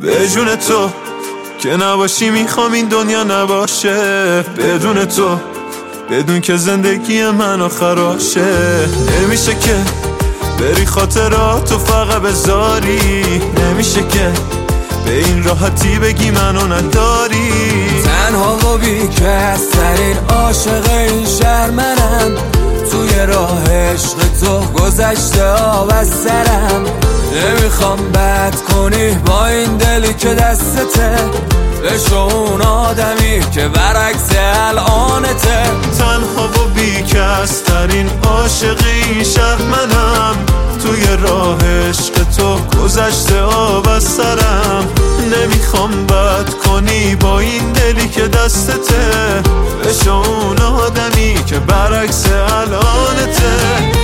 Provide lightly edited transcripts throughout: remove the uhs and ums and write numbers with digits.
به جون تو که نباشی میخوام این دنیا نباشه. بدون تو بدون که زندگی منو خراشه. نمیشه که بری خاطراتو فقط بذاری، نمیشه که به این راحتی بگی منو نداری. تنها و بیکس ترین عاشق این شهر منم، توی راه عشق تو گذشته آب از سرم. نمیخوام بد کنی با این دلی که دستته، بشو اون آدمی که برعکس الانته. تنها و بیکس ترین عاشق این شهر منم، توی راه عشق تو گذشته آب از سرم. نمیخوام بد کنی با این دلی که دستته، بشو اون آدمی که برعکس الانته.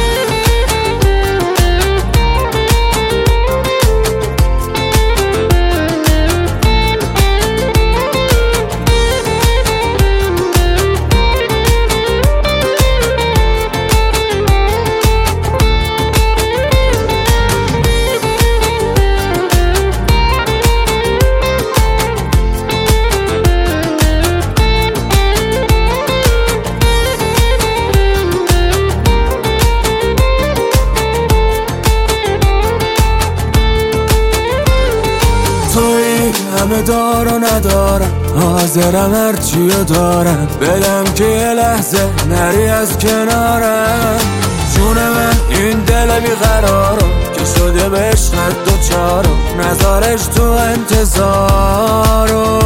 همه دار و ندارم، حاضرم هرچیو دارم بدم که یه لحظه نری از کنارم. جون من این دل بیقرارو که شده به عشقت دوچارو، نذارش تو انتظارو.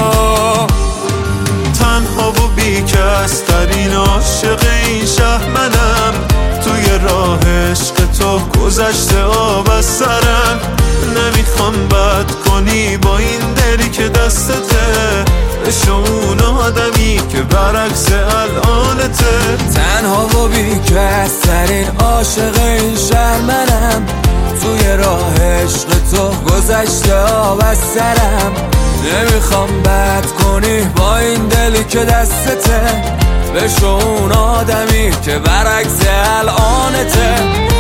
تنها و بیکس ترین عاشق این شهر منم، توی راه عشق تو گذشته آب از سرم. نمیخوام بد کنی با این دلی که دستته، بشو اون آدمی که برعکس الانته. تنها و بیکس ترین عاشق این شهر منم، توی راه عشق تو گذشته آب از سرم. نمیخوام بد کنی با این دلی که دستته، بشو اون آدمی که برعکس الانته.